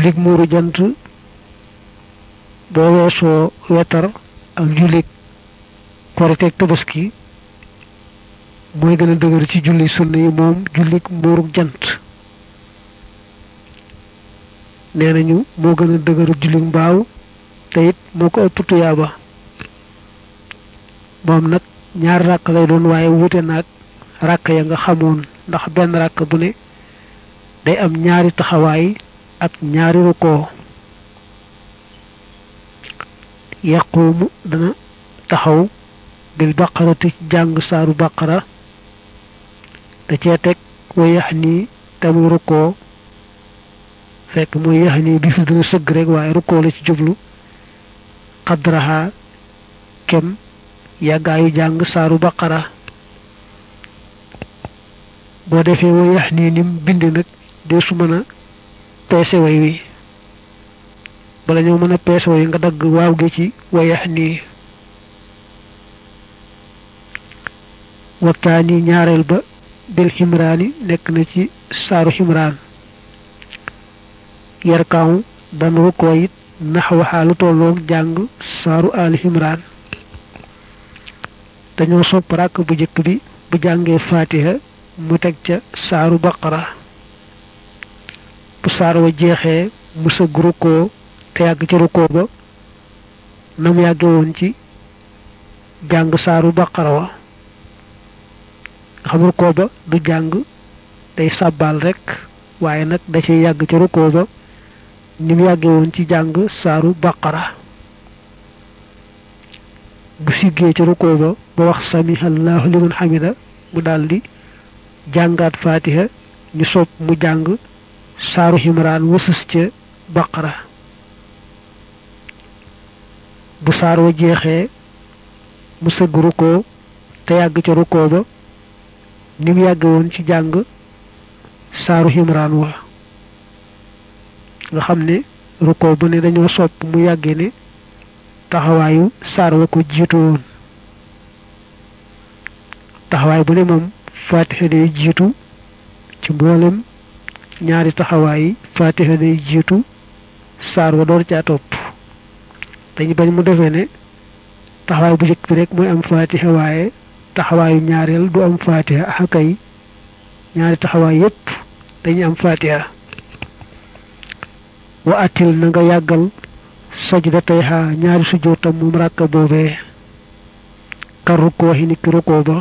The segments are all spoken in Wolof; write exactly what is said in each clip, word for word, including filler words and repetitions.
jullik muuru jant boo weesoo wetar ak jullik korite ak tabaski mooy gën a dëgër ci julli sunna yi moom jullik muuru jant nee nañu moo gën a dëgër jullik mbaaw te it moo ko ëpp tuyaaba moom nag ñaar ràkk lay doon waaye wuute naag ràkk ya nga xamoon ndax benn ràkk bu ne day am ñaari taxawaay ak ñaari rukkoo yaquumu dana taxaw bil baqarati jàng saaru baqara da cee teg wa yax nii tamu rukkoo fekk mooy yax nii bi fi dana sëgg rek waaye rukkoo la ci jublu qadraha kem yàggaayu jàng saaru baqara boo defee wa yax nii nim bind nag de su mën a peese way wi bala ñoo mën a peese way nga dagg waaw gi ci wa yax nii waxtaani ñaareel ba bil ximraani nekk na ci saaru ximraan yarkaaw dan rukkoo it nax waxaa lu tolloog jàng saaru aali ximraan dañoo sopp ràkk bu jëkk bi bu jàngee faatiha mu teg ca saaru baqara bu saar wa jeexee mu sëgg rukkoo te yàgg ci rukkoo ba nam yàgge woon ci jàng saaru baqara wa nga xam rukkoo ba du jàng day sàbbaal rekk waaye nag da ci yàgg ci rukkoo ba ni mu yàgge woon ci jàng saaru baqara bu siggee ci rukkoo ba ba wax samihallahu liman hamida mu daldi jàngaat faatiha ñu sopp mu jàng saaru ximraan wasus ca baqara bu saar wa jeexee mu sëgg rukkoo te yàgg ca rukkoo ba ni mu yàgge woon ci jàng saaru ximraan wa nga xam ne rukkoo bu ne dañoo sopp mu yàgge ne taxawaayu saar wa ko jiitu woon taxawaay bu ne moom faatiha day jiitu ci mboolem ñaari taxawaay faatiha day jiitu saar wa door caa topp dañu bañ mu defee ne taxawaay bu jëkk bi rek mooy am faatiha waaye taxawaayu ñaareel du am faatiha akay ñaari taxawaay yépp dañuy am faatiha wa atil na nga yàggal sajda tey xaa ñaari sujjóotam moom ràkka boobee kar rukkoo xi niki rukkoo ba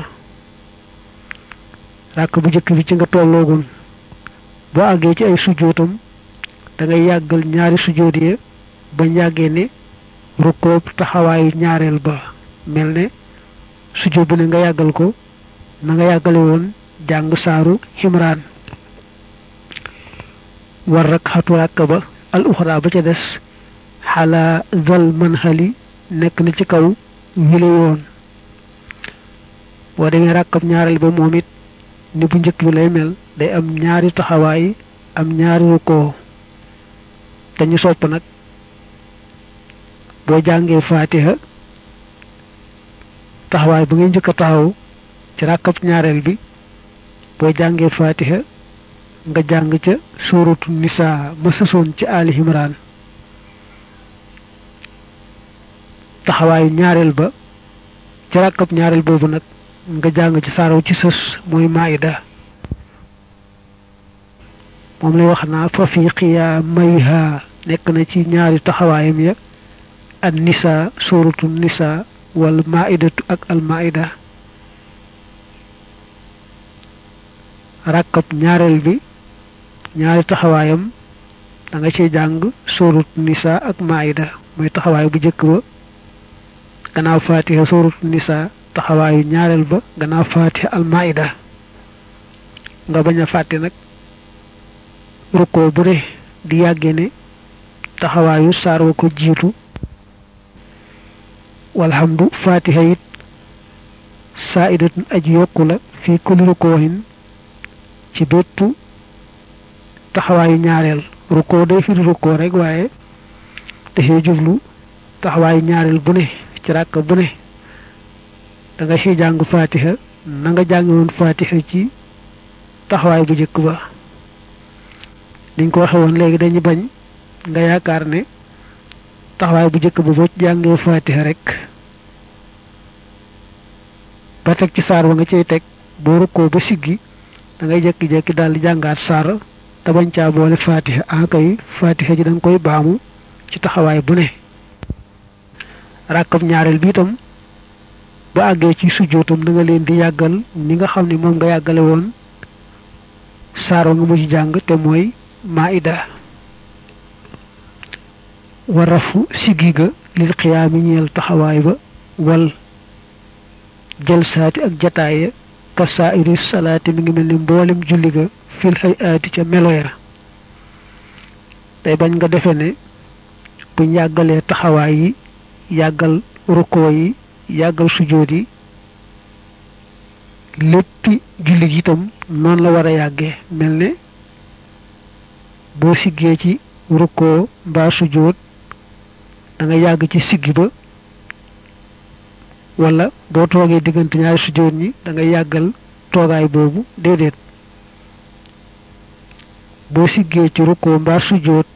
ràkk bu jëkk bi ci nga tolloogun boo àggee ci ay sujjóotam da ngay yàggal ñaari sujjóot ya ba yàggee ne rukkoo taxawaayu ñaareel ba mel ne sujjóot bu ne nga yàggal ko na nga yàggale woon jàng saaru ximraan war rak xatu ràkk ba al uxra ba ca des xalaa zal manhali nekk na ci kaw wile yoon boo demee ràkkab ñaareel ba moom it ni bu njëkk bi lay mel day am ñaari taxawaay am ñaari rukkoo dañu sopp nag boo jàngee faatiha taxawaay ba ngay njëkk a taxaw ci ràkkab ñaareel bi boo jàngee faatiha nga jàng ca suuratu nisaa ma sësoon ci aali imraan taxawaayu ñaareel ba ci ràkkab ñaareel boobu nag nga jàng ci saaraw ci sës mooy maayida moom lay wax naa fa fi qiyaamayha nekk na ci ñaari taxawaayam ya an nisaa suuratu nisaa wal maayidatu ak al maayida ràkkab ñaareel bi ñaari taxawaayam da nga ci jàng suuratu nisaa ak maayida mooy taxawaay bu jëkk ba gannaaw faatiha suuratu nisaa taxawaayu ñaareel ba gannaaw faatiha al maayida nga bañ a fàtte nag rukkoo bu ne di yàgge ne taxawaayu saar wa ko jiitu walhamdu faatiha it saa'idatun aji yokku la fii kulli rukkoohin ci bépp taxawaayu ñaareel rukkoo day firi rukkoo rek waaye dafay jublu taxawaayu ñaareel bu ne ci ràkk bu ne da nga ci jàng faatiha na nga jàng woon faatiha ci taxawaay bu njëkk ba liñ ko waxe woon léegi dañu bañ nga yaakaar ne taxawaay bu jëkk ba boo ci jàngee fatiha rek ba teg ci saar wa nga cey teg boo rukkoo ba siggi da ngay jekki-jekki daal di jàngaat saar te bañ caa boole fatiha akay fatiha ji da nga koy baamu ci taxawaay bu ne rakkab ñaareel bi itam bu àggee ci sujjootam da nga leen di yàggal ni nga xam ne moom nga yàggale woon saar wa nga mujj jàng te mooy maida wa rafu siggi ga lil xiyaami ñeel taxawaay ba wal jël saati ak jataaya ka saa'iri salaati mi ngi mel ni mboolem julli ga fil hay'aati ca melo ya tey bañ nga defe ne buñ yàggalee taxawaay yi yàggal rukkoo yi yàggal sujjóot yi léppi julli gi itam noonu la war a yàggee mel ne boo siggee ci rukkoo mbaa sujjóot da nga yàgg ci siggi ba wala boo toogee diggante ñaari sujjóot ñi da nga yàggal toogaay boobu déedéet boo siggee ci rukkoo mbaa sujjóot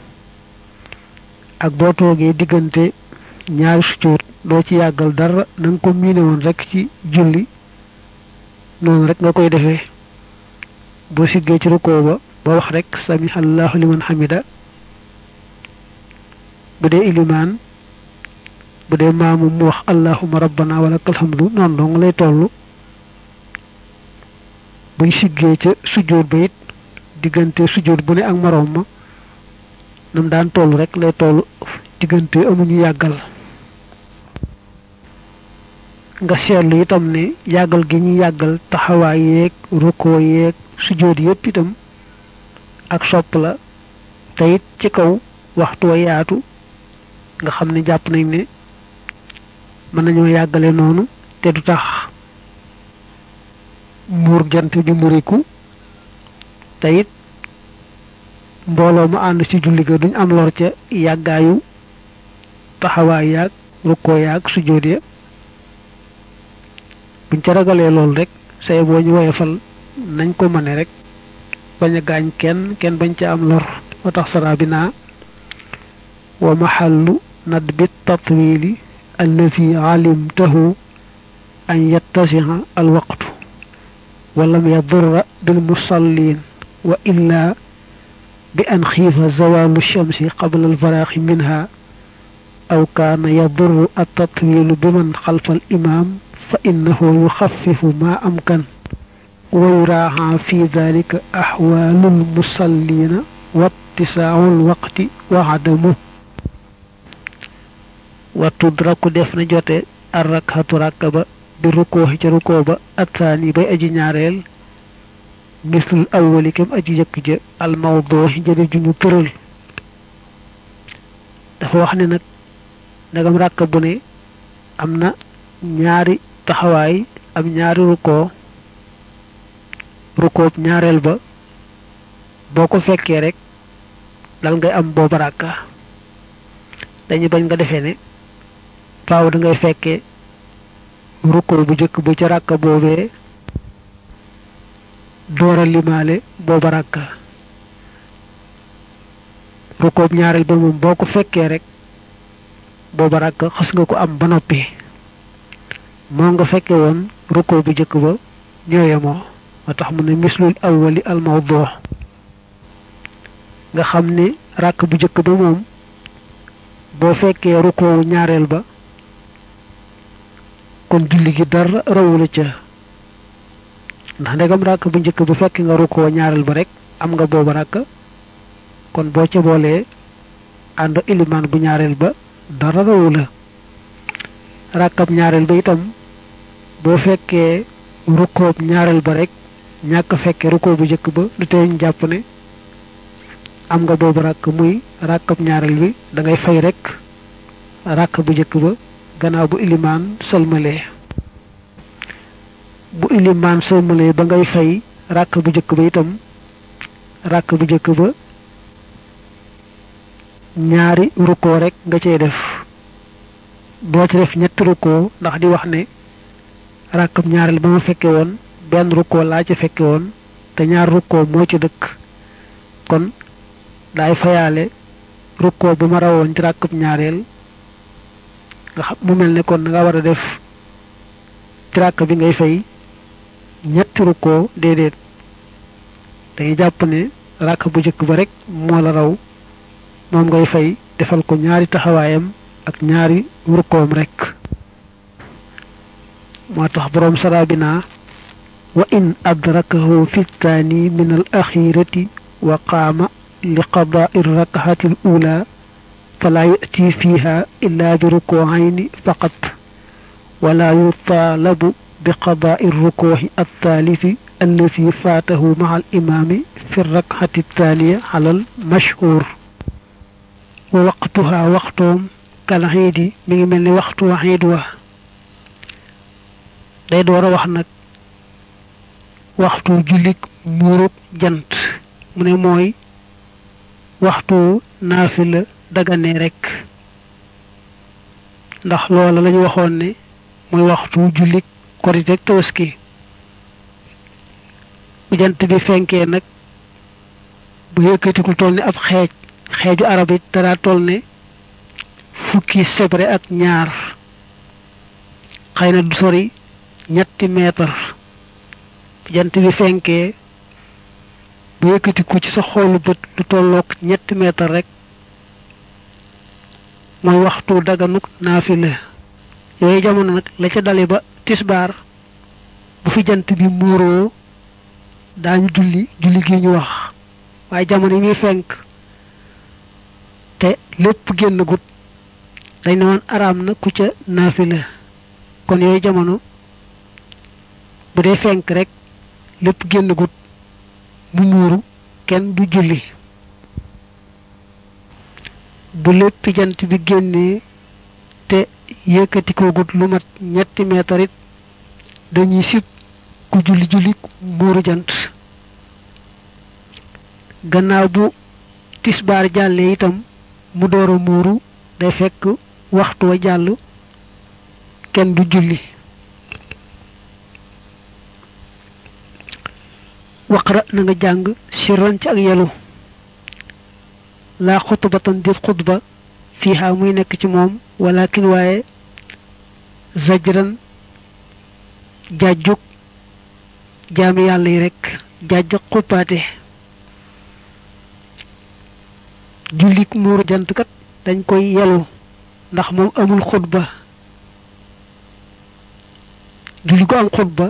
ak boo toogee diggante ñaari sujjóot doo ci yàggal dara na nga ko miine woon rek ci julli noonu rek nga koy defee boo siggee ci rukkoo ba ba wax rek sami allahu liman hamida bu dee ilimaan bu dee maamu mu wax allahumma rabbana wa lakal hamdu noonu dong lay toll buñ siggee ca sujjóot ba it diggante sujjóot bu ne ak moroom ma nam daan toll rek lay toll diggante amuñu yàggal nga seetlu itam ne yàggal gi ñu yàggal taxawaay yeeg rukkoo yeeg sujjóot yépp itam ak sopp la te it ci kaw waxtu wa yaatu nga xam ne jàpp nañ ne mën nañoo yàggale noonu te du tax muur jant bi muriku te it mbooloo mu ànd ci julli ga duñ am lor ca yàggaayu taxawaay yaag rukkoo yaag sujjóot ya buñ ca ragalee loolu rek say boo ñu woyefal nañ ko mëne rek bañ a gaañ kenn kenn bañ ca am lor moo tax sara bi naa wa mahallu nadbi tatwili allazi alimtahu an yattasiha alwaqtu wa lam yadurra bil musallin wa illa bi an khifa zawalu shamsi qabla alfaraghi minha aw kana yadurru at-tatwilu biman khalfa al-imam fa innahu yukhaffifu ma amkan wa yuraha fi dhalika ahwalul musallina wa ittisa'ul waqti wa adamu wa tudraku def na jote ar-rak'atu rakaba bi rukkoo ci rukkoo ba athaani bay aji ñaareel mislul awwali kem aji jëkk ja al mawdu jëri juñu tëral dafa wax ne nag ndagam rakka bu ne am na ñaari taxawaay am ñaari rukkoo rukkoo ñaareel ba boo ko fekkee rek dal ngay am booba rakka dañu bañ nga defee ne faaw da ngay fekkee rukkoo bu jëkk ba ca rakka boobee doora limaale booba rakka rukkoo ñaareel ba moom boo ko fekkee rek booba rakka xas nga ko am ba noppi moo nga fekke woon rukkoo bu jëkk ba ñooye moo moo tax mu ne mislul awwali al mawdu nga xam ne rakk bu jëkk ba moom boo fekkee rukkoo ñaareel ba kon julli gi dara rawula ca ndax ndegam rakk bu njëkk bu fekk nga rukkoo ñaareel ba rek am nga booba rakk kon boo ca boolee ànd ilimaan bu ñaareel ba dara rawula rakkab ñaareel ba itam boo fekkee rukkoob ñaareel ba rek ñàkk fekkee rukkoo bu njëkk ba lu tey ñu jàpp ne am nga boobu rakk muy rakkab ñaareel bi da ngay fay rek rakk bu njëkk ba gannaaw bu ilimaan sëlmalee bu ilimaan sëlmalee ba ngay fay rakk bu njëkk ba itam rakk bu njëkk ba ñaari rukkoo rek nga cey def doo ci def ñetti rukkoo ndax di wax ne rakkab ñaareel ba ma fekke woon benn rukkoo laa ci fekke woon te ñaar rukkoo moo ci dëkk kon daay fayaale rukkoo bi ma rawoon ci ràkkab ñaareel nga xam mu mel ne kon nga war a def ci ràkk bi ngay fay ñetti rukkoo déedéet dañuy jàpp ne ràkk bu jëkk ba rek moo la raw moom ngay fay defal ko ñaari taxawaayam ak ñaari rukkoom rek moo tax boroom sarabina wa in adrakahu fi thani min al axirati wa qaama li qadaai rakahati al ula fala yati fiha illa bi rukuuayni faqat wala yutalabu bi qadaai rukuuhi althalisi allati faatahu maa al imaami fi rakahati althaniya ala al mashhur wa waqtuha waxtoom kal xiidi mi ngi mel ni waxtu wa xiid wa day door a wax nag waxtu jullik muurug jant mu ne mooy waxtu naafila dagane rek ndax loola lañu waxoon ne mooy waxtu jullik korite ak tabaski bu jant bi fenkee nag ba yëkkatikul toll ne ab xeej xeeju arab it dara toll ne fukki sebre ak ñaar xëy na du sori ñetti meetar jant bi fenkee bu yëkkatiku ci sa xoolu bët lu tolloog ñetti meetar rek mooy waxtu daganuk naafila yooyu jamono nag la ca dale ba tisbaar bu fi jant bi muuroo daañu julli julli gi ñu wax waaye jamono yi muy fenk te lépp génn gut dañ ne woon araam na ku ca naafila kon yooyu jamono bu dee fenk rek lépp génn gut mu muuru kenn du julli bu lépp jant bi génnee te yëkkati ko gut lu mat ñetti meetar it dañuy sib ku julli julli muuru jant gannaaw bu tisbaar jàllee itam mu door a muuru day fekk waxtu wa jàll kenn du julli waqra na nga jàng sirran ci ak yelu laa xutbatan dit xutba fiiha muy nekk ci moom walakin waaye zajran jàjjuk jaami yàlla yi rek jàjj xuppaate jullik muuru jant kat dañ koy yelu ndax moom amul xutba julli gu am xutba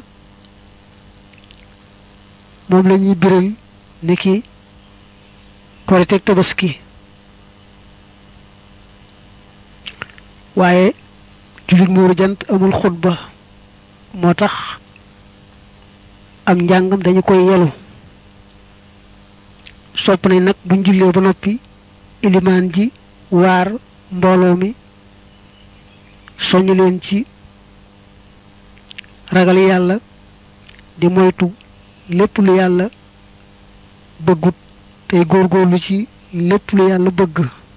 moom la ñuy biral ni ki korite ak tabaski waaye jullit muuru jant amul xutba moo tax am njàngam dañu koy yelu sopp nañ nag buñ jullee ba noppi ilimaan ji waar mbooloo mi soñu leen ci ragal yàlla di moytu lépp lu yàlla bëggut tey góorgóorlu ci lépp lu yàlla bëgg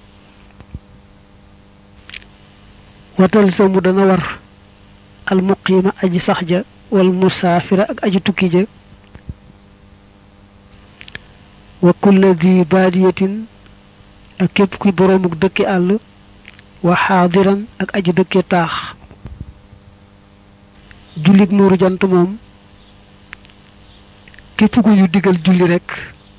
watal sa mu dana war al muqiima aji sax ja wal musaafira ak aji tukki ja wa kulla di baadiyatin ak képp kuy boroomuk dëkki àll wa xaadiran ak aji dëkke taax jullit muuru jant moom képp ku ñu digal julli rekk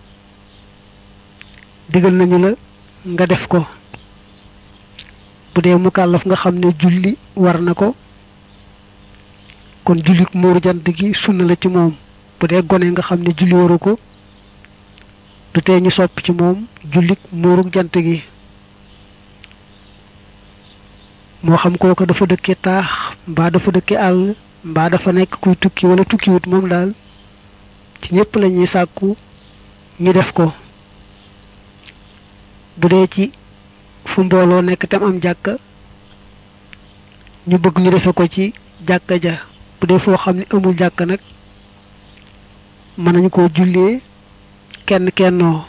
digal nañu la nga def ko bu dee mukallaf nga xam ne julli war na ko kon jullit muuru jant gi sunna la ci moom bu dee gone nga xam ne julli waru ko du tee ñu sopp ci moom jullit muuru jant gi moo xam kooka dafa dëkke taax mbaa dafa dëkke àll mbaa dafa nekk kuy tukki wala tukkiwut moom daal ci ñépp lañuy sàkku ñu def ko bu dee ci fu mbooloo nekk tam am jàkka ñu bëgg ñu defe ko ci jàkka ja bu dee foo xam ne amul jàkka nag mën nañu ko jullee kenn kennoo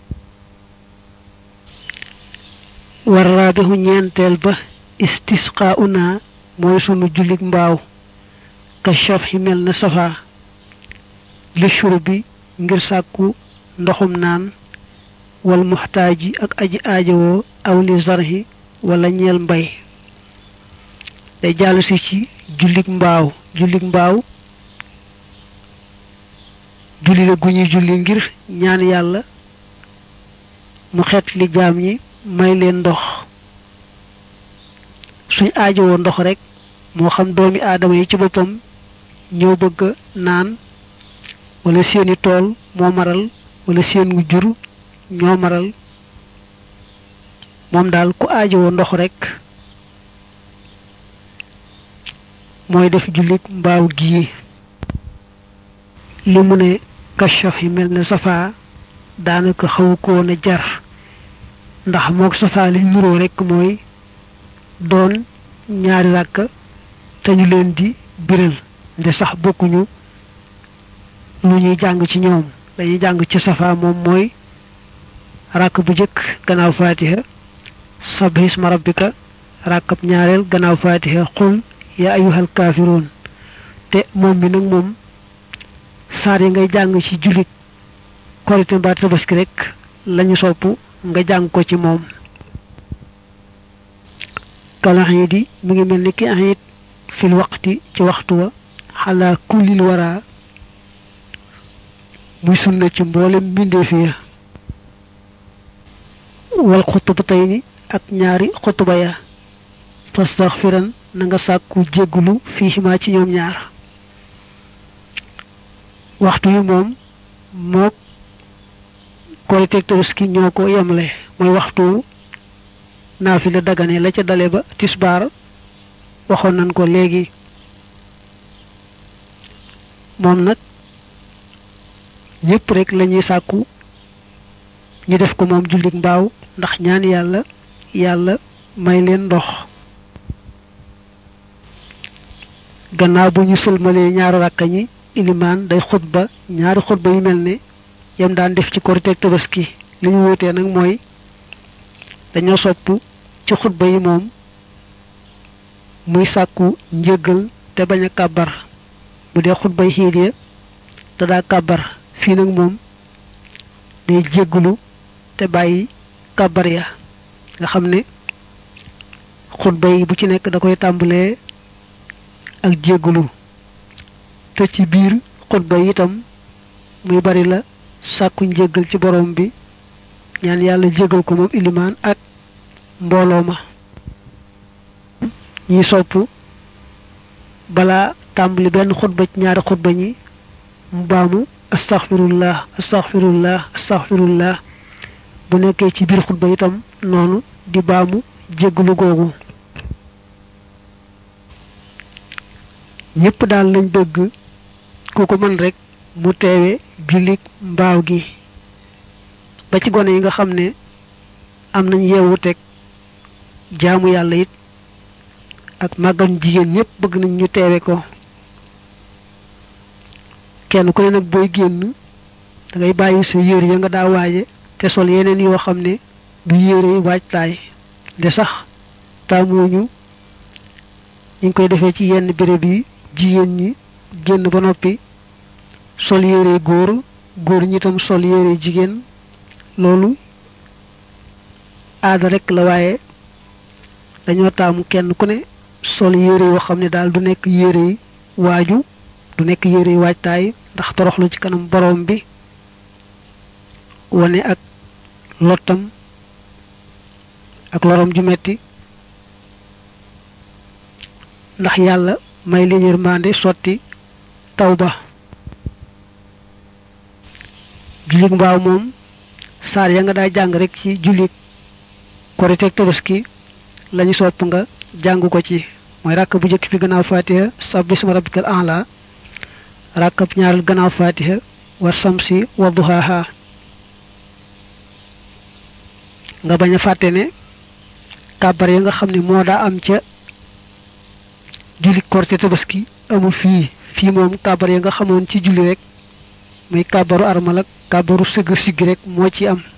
war raabixu ñeenteel ba istisqaa'una mooy sunu jullik mbaaw ka shafhi mel na safa li shurbi ngir sàkku ndoxum naan wal muxtaaji ak aji aajowoo aw li zarhi wala ñeel mbay day jàllu si ci jullik mbaaw jullik mbaaw julli la gu ñuy julli ngir ñaan yàlla mu xet li jaam ñi may leen ndox suñ aajowoo ndox rek moo xam doomi aadama yi ci boppam ñoo bëgg naan wala seeni tool moo maral wala seen jur ñoo maral moom daal ku aajowoo ndox rek mooy def jullik mbaaw gi li mu ne kashaf yi mel ne safa daanaka xaw ko woon a jar ndax mook safa li nuroo rek mooy doon ñaari ràkk te ñu leen di biral nde sax bokkuñu lu ñuy jàng ci ñoom dañuy jàng ci safa moom mooy ràkk bu jëkk gannaaw fatiha sabbih isma rabbika ràkkab ñaareel gannaaw fatiha qul ya ayyuhal kaafiruun te moom bi nag moom saar yi ngay jàng ci jullit korite mbaa tabaski rek lañu sopp nga jàng ko ci moom kalax yi di mi ngi mel ni ki ahit fil waqti ci waxtu wa xalaa kullil wara muy sunna ci mboolem mbindeef ya wal xutbatayni ak ñaari xutba ya fastaxfiran na nga sàkku jéggulu fiihimaa ci ñoom ñaar waxtu yi moom mook korite tabaski ñoo ko yemle mooy waxtu naafila dagane la ca dale ba tisbaar waxoon nañ ko léegi moom nag ñépp rek lañuy sàkku ñu def ko moom jullik mbaaw ndax ñaan yàlla yàlla may leen ndox gannaaw bu ñu sëlmalee ñaari rakka ñi ilimaan day xutba ñaari xutba yu mel ne yam daan def ci korite ak tabaski li ñu wutee nag mooy dañoo sopp ci xutba yi moom muy sàkku njëggal te bañ a kàbbar bu dee xutba yi xiit ya te daa kàbbar fii nag moom day jéggalu te bàyyi kàbbar ya nga xam ne xutba yi bu ci nekk da koy tàmbalee ak jéggalu te ci biir xutba yi itam muy bari la sàkku njéggal ci borom bi ñaan yàlla jéggal ko moom ilimaan ak mbooloo ma ñi sopp balaa tàmbali benn xutba ci ñaari xutba ñi mu baamu astaghfirullah astaghfirullah astaghfirullah bu nekkee ci biir xutba itam noonu di baamu jéggalu googu ñépp daal lañ bëgg ku ko mën rek mu teewe jullik mbaaw gi ba ci gone yi nga xam ne am nañ yeewu teg jaamu yàlla it ak màggan jigéen ñépp bëgg nañ ñu teewe ko kenn ku ne nag booy génn da ngay bàyyi sa yére ya nga daa waaje te sol yeneen yoo xam ne du yére waajtaay de sax taamuñu ñu ngi koy defee ci yenn béréb yi jigéen ñi génn ba noppi sol yére góor góor ñi tam sol yére jigéen loolu aada rek la waaye dañoo taamu kenn ku ne sol yére yoo xam ne daal du nekk yére yi waaju du nekk yére yi waajtaay ndax toroxlu ci kanam borom bi wane ak lottam ak lorom ju metti ndax yàlla may leen yërmande sotti taw ba jullik mbaaw moom saar ya nga daa jàng rek ci jullik korite ak tabaski lañu sopp nga jàng ko ci mooy ràkk bu jëkk bi gannaaw fatiha sabbih isma rabbikal a'la ràkkab ñaareel gannaaw fatiha wa samsi wa duhaha nga bañ a fàtte ne kàbbar ya nga xam ne moo daa am ca julli korite tabaski amul fii fii moom kàbbar ya nga xamoon ci julli rek muy kàbbaru armal ak kàbbaru sëgg siggi rek moo ci am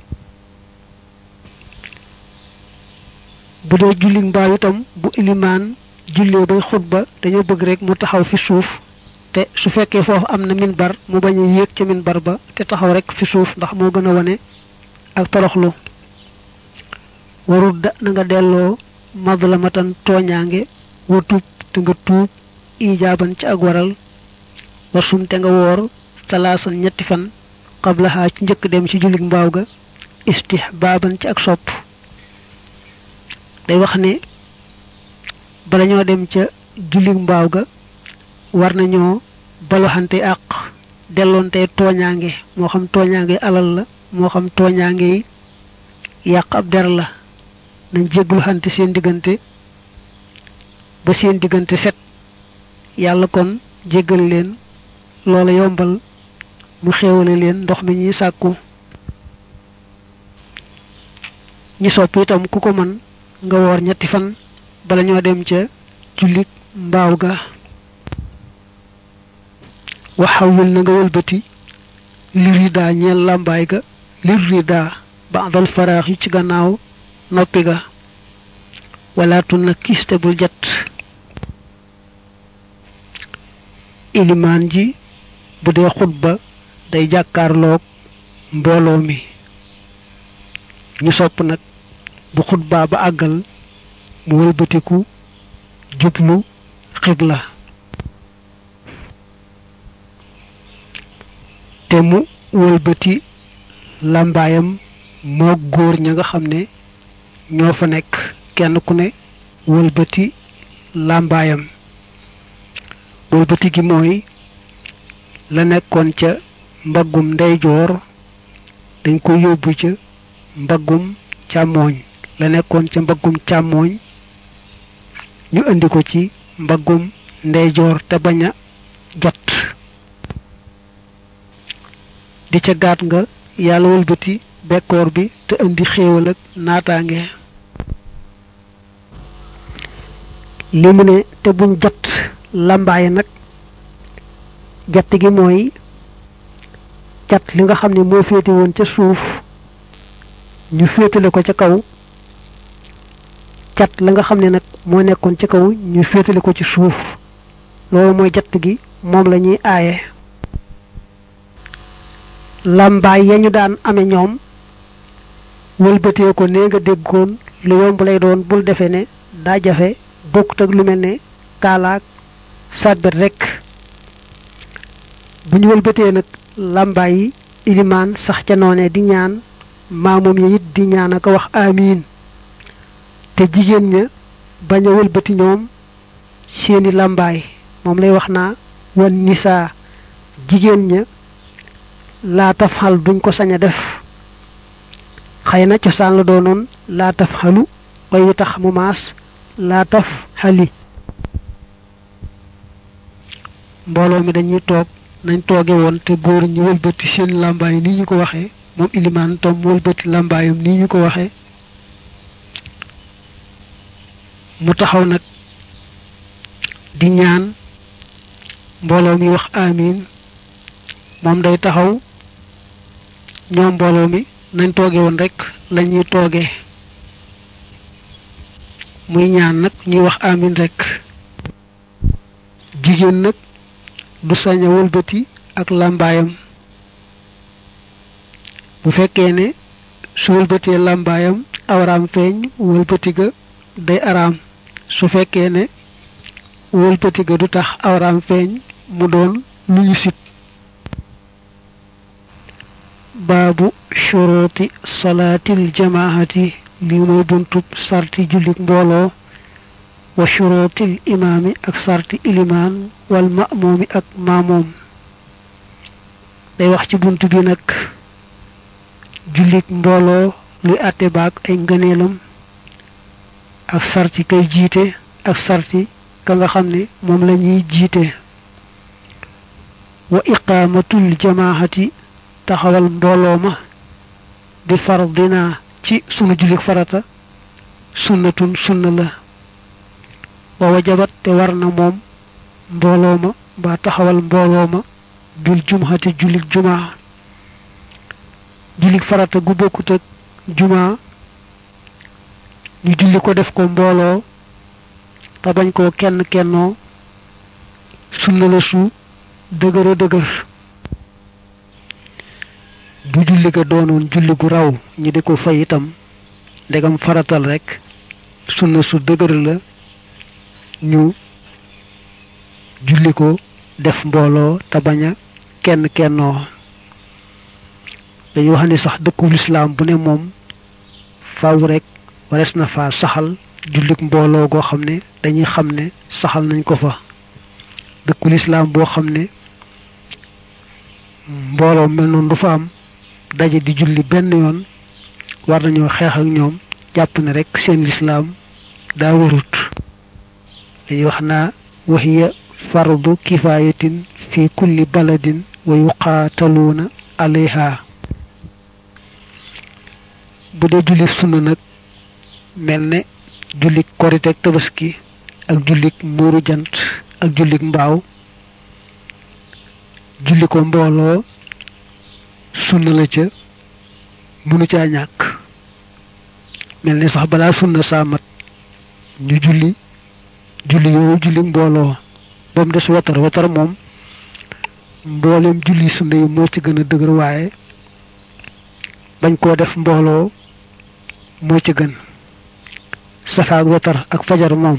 bu dee julli mbaaw itam bu ilimaan jullee bay xutba dañoo bëgg rek mu taxaw fi suuf te su fekkee foofu am na minbar mu bañ a yéeg ca minbar ba te taxaw rek fi suuf ndax moo gën a wane ak toroxlu warudda na nga delloo madlamatan tooñaange watub te nga tuub ijaaban ci ak waral wasum te nga woor salaasan ñetti fan qablaha ci njëkk dem ci jullik mbaaw ga istihbaaban ci ak sopp day wax ne bala ñoo dem ca jullik mbaaw ga war nañoo baloxante àq delloonte tooñaange moo xam tooñaange alal la moo xam tooñaange yi yàq ab der la nañ jégglu xante seen diggante ba seen diggante set yàlla kon jéggal leen loola yombal mu xéewale leen ndox mi ñuy sàkku ñi sopp itam ku ko man nga woor ñetti fan bala ñoo dem ca jullik mbaaw ga waxawul na nga wëlbati lir rida ñeel làmbaay ga lir rida ba'dal faraax yi ci gannaaw noppi ga walaatu na kiste bul jat ilimaan ji bu dee xutba day jàkkaarloog mbooloo mi ñu sopp nag bu xutbaa ba àggal mu wëlbatiku jublu xibla te mu wëlbati làmbaayam moo góor ña nga xam ne ñoo fa nekk kenn ku ne wëlbati làmbaayam wëlbati gi mooy la nekkoon ca mbaggum ndeyjoor dañ ko yóbbu ca mbaggum càmmooñ la nekkoon ca mbaggum càmmooñ ñu indi ko ci mbaggum ndeyjoor te bañ a jat di ca gaat nga yàlla wëlbati bekkoor bi te indi xéewal ak naataange li mu ne te buñ jat làmbaay nag jatt gi mooy cat li nga xam ne moo féete woon ca suuf ñu féetale ko ca kaw cat la nga xam ne nag moo nekkoon ca kaw ñu féetale ko ci suuf loolu mooy jatt gi moom la ñuy aaye làmbaay ya ñu daan ame ñoom wëlbatee ko nee nga déggoon lu yomb lay doon bul defe ne daa jafe bokkut ak lu mel ne kaalaak sàbbet rekk bu ñu wëlbatee nag làmbaay yi ilimaan sax ca noone di ñaan maamoom yi it di ñaan ak wax amiin te jigéen ña bañ a wëlbati ñoom seeni làmbaay moom lay wax naa wan nisaa jigéen ña laa tafxal duñ ko sañ a def xëy na cosaan la doonoon laa tafxalu way wi tax mu maas laa taf xali mbooloo mi dañuy toog nañ tooge woon te góor ñi wëlbati seen làmbaay ni ñu ko waxee moom ilimaan tom wëlbati làmbaayam ni ñu ko waxee mu taxaw nag di ñaan mbooloo mi wax amiin moom day taxaw ñoom mbooloo mi nañ tooge woon rek lañuy tooge muy ñaan nag ñuy wax amiin rek jigéen nag du sañ a wëlbati ak làmbaayam bu fekkee ne su wëlbatee làmbaayam awraam feeñ wëlbati ga day araam su fekkee ne wëlbati ga du tax awraam feeñ mu doon lu ñu sit baabu shuruuti salaatil jamaahati lii mooy buntub sarti jullik mbooloo wa shuruutil imaami ak sarti ilimaan wal ma'muumi ak maamoom day wax ci bunt bi nag jullik mbooloo luy àtte baag ay ngëneelam ak sarti kay jiite ak sarti ka nga xam ne moom la ñuy jiite wa iqaamatul jamaahati taxawal mbooloo ma bi fardina ci sunu jullik farata sunnatun sunna la wa wajabat te war na moom mbooloo ma ba taxawal mbooloo ma bil jumhati jullik jumaa jullik farata gu bokkut ak jumaa ñu julli ko def ko mbooloo te bañ koo kenn kennoo sunna la su dëgëra dëgër bu julli ga doonoon julli gu raw ñi di ko fay itam ndegam faratal rek sunna su dëgër la ñu julli ko def mbooloo te bañ a kenn kennoo dañu wax ni sax dëkku lislaam bu ne moom faaw rek warees na fa saxal jullik mbooloo goo xam ne dañuy xam ne saxal nañ ko fa dëkku lislaam boo xam ne mbooloo mel noonu du fa am daje di julli benn yoon war nañoo xeex ak ñoom jàpp ne rek seen lislaam daa warut dañuy wax naa wahiya fardu kifayatin fi kulli baladin wa yuqaataluuna alayha bu dee julli sunna nag mel ne jullik korite ak tabaski ak jullik muuru jant ak jullik mbaaw julli ko mbooloo sunna la ca mënu caa ñàkk mel ne sax balaa sunna saa mat ñu julli julli yooyu julli mbooloo ba mu des watar watar moom mbooleem julli sunna yi moo ci gën a dëgër waaye bañ koo def mbooloo moo ci gën safa ak watar ak fajar moom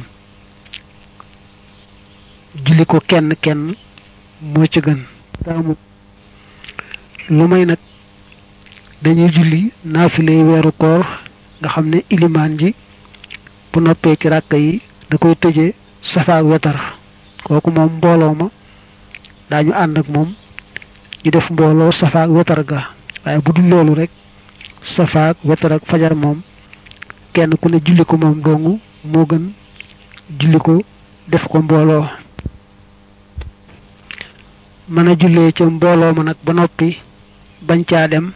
julli ko kenn kenn moo ci gën lu may nag dañuy julli naafilay weeru koor nga xam ne ilimaan ji bu noppee ci ràkka yi da koy tëje safa ak watar kooku moom mbooloo ma daañu ànd ak moom ñu def mbooloo safa ak watar ga waaye bu dul loolu rek safa ak watar ak fajar moom kenn ku ne julli ko moom dongu moo gën julli ko def ko mbooloo mën a jullee ca mbooloo ma nag ba noppi bañ caa dem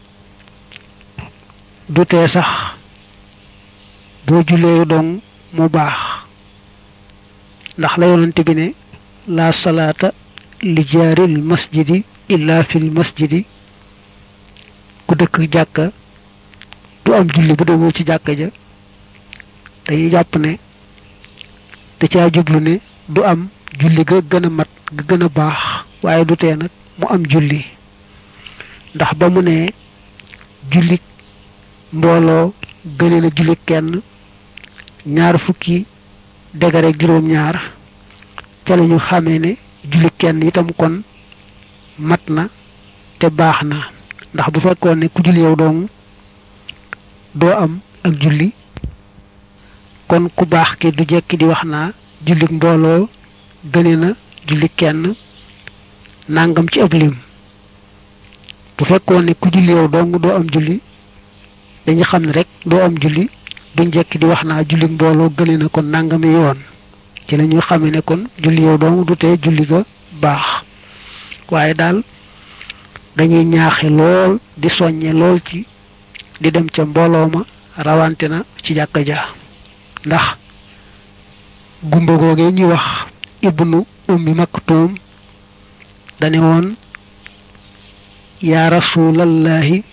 du tee sax boo jullee dong mu baax ndax la yonent bi ne la salaata li jaaril masjidi illa fil masjidi ku dëkk jàkka du am julli bu demul ci jàkka ja dañuy jàpp ne da caa jublu ne du am julli ga gën a mat ga gën a baax waaye du tee nag mu am julli ndax ba mu ne julli mbooloo gëne na julli kenn ñaar fukki degare ak juróom ñaar ca lañu xamee ne julli kenn itam kon mat na te baax na ndax bu fekkoon ne ku julli yow dong doo am ak julli kon ku baax ki du jekki di wax naa julli mbooloo gëne na julli kenn nangam ci ab lim bu fekkoon ne ku julli yow dong doo am julli dañu xam ne rek doo am julli duñ jekki di wax naa julli mbooloo gëne na kon nangami yoon ci la ñuy xamee ne kon julli yow dong du tee julli ga baax waaye daal dañuy ñaaxe lool di soññe lool ci di dem ca mbooloo ma rawante na ci jàkka ja ndax gumba googee ñuy wax ibnu ummi maktum dane woon yaa rasulallahi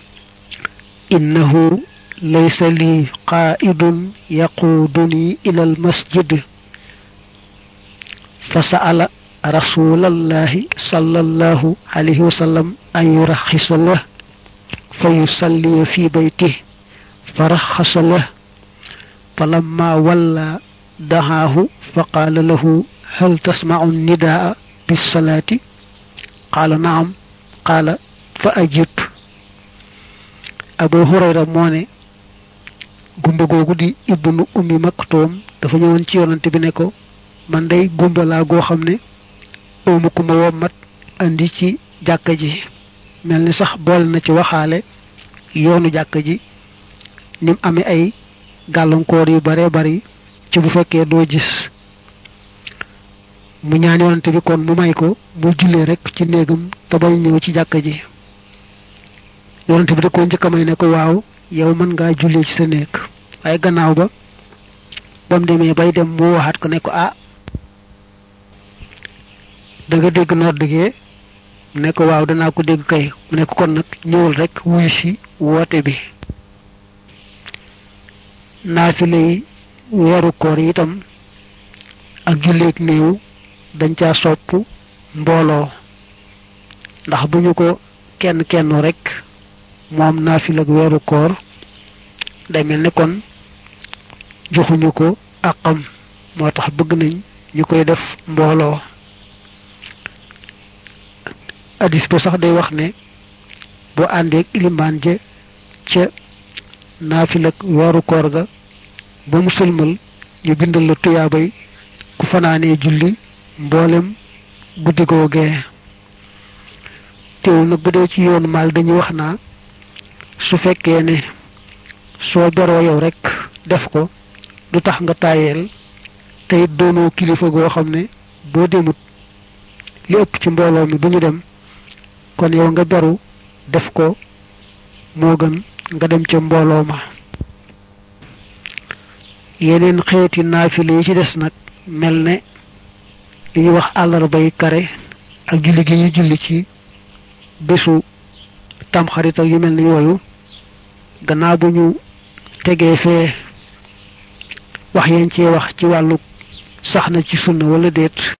innahu laysa li qaa'idun yaquduni ila almasjid fa sa'ala rasulallahi sallallahu alayhi wa sallam an yurakhisa lahu fa yusalli fi baytihi farakhasa lahu falamma walla da'ahu faqala lahu hal tasma'u an-nidaa bis-salati qala na'am qala fa ajib Abu Hurayra moo ne gumba googu di ibnu ummi maktum dafa ñëwoon ci yonante bi ne ko man day gumba laa goo xam ne oomu ku ma wommat andi ci jàkka ji mel ni sax boole na ci waxaale yoonu jàkka ji nim amee ay gàllankoor yu bare bari ci bu fekkee doo gis mu ñaan yonante bi kon mu may ko mu jullee rek ci néegam te bañ ñëw ci jàkka ji yonante bi da ko njëkk a may ne ko waaw yow mën ngaa jullee ci sa néeg waaye gannaaw ba bam demee bay dem mu waxaat ko ne ko ah da nga dégg nodd gee ne ko waaw danaa ko dégg kay mu ne ko kon nag ñëwul rek wuyu si woote bi naafile yi weeru koor itam ak julleeg néew dañ caa sopp mbooloo ndax bu ñu ko kenn kenn rek moom naafile ak weeru koor day mel ne kon joxuñu ko àqam moo tax bëgg nañ ñu koy def mbooloo hadis ba sax day wax ne boo àndeek ilimaan ja ca naafilak weeru koor ga ba mu sëlmal ñu bindal la tuyaabay ku fanaanee julli mboolem guddi googee teewul nag bu dee ci yoonu maal dañuy wax naa su fekkee ne soo beroo yow rek def ko du tax nga taayeel te it doonoo kilifa goo xam ne boo demut li ëpp ci mbooloo mi duñu dem kon yow nga beru def ko moo gën nga dem ca mbooloo ma yeneen xeeti naafile yi ci des nag mel ne li ñuy wax àllarbay kare ak julli gi ñu julli ci bésu tamxarit ak yu mel ni yooyu gannaaw bu ñu tegee fee wax yeen cee wax ci wàllu sax na ci sunna wala déet